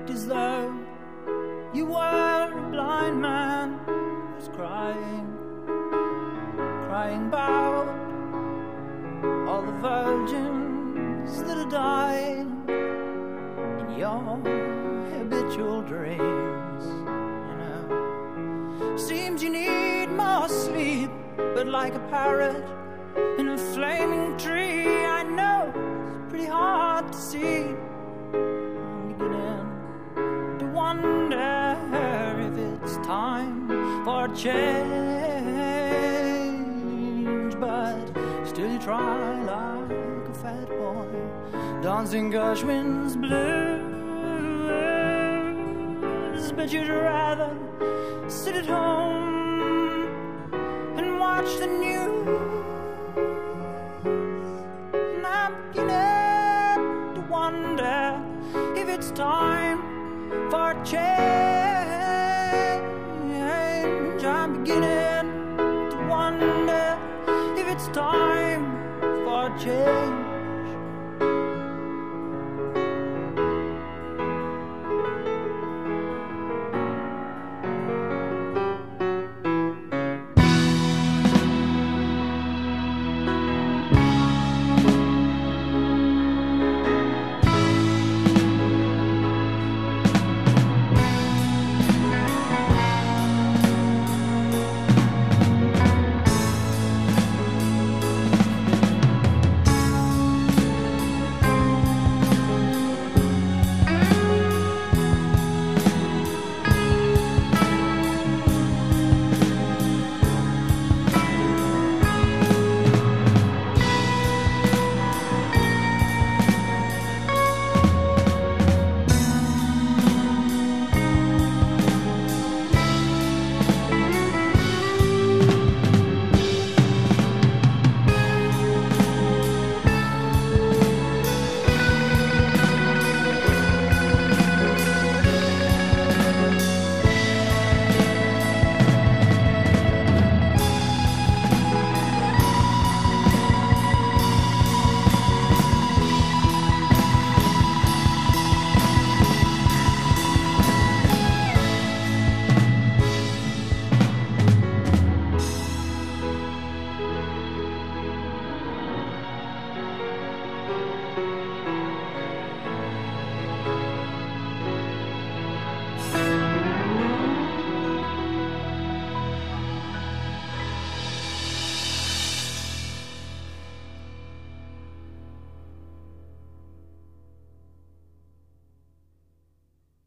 act as though you were a blind man who's crying about all the virgins that are dying in your habitual dreams. You know, seems you need more sleep, but like a parrot in a flaming tree, I know it's pretty hard to see. I'm beginning to wonder if it's time for a change, but still you try like a fat boy dancing Gershwin's blues. But you'd rather sit at home and watch the news. And I'm beginning to wonder if it's time for a change.